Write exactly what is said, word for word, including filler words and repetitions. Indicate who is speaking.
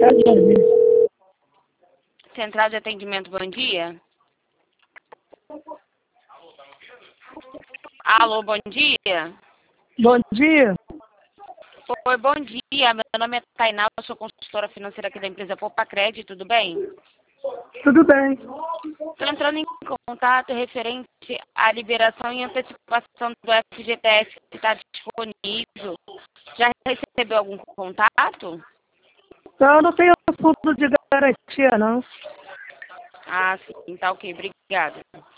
Speaker 1: Central de atendimento, bom dia. Alô, bom dia.
Speaker 2: Bom dia.
Speaker 1: Oi, bom dia. Meu nome é Tainá, eu sou consultora financeira aqui da empresa Poupa Crédito, tudo bem?
Speaker 2: Tudo bem.
Speaker 1: Estou entrando em contato referente à liberação e antecipação do F G T S que está disponível. Já recebeu algum contato?
Speaker 2: Não, eu não tenho fundo de garantia, não.
Speaker 1: Ah, sim. Tá ok. Obrigada.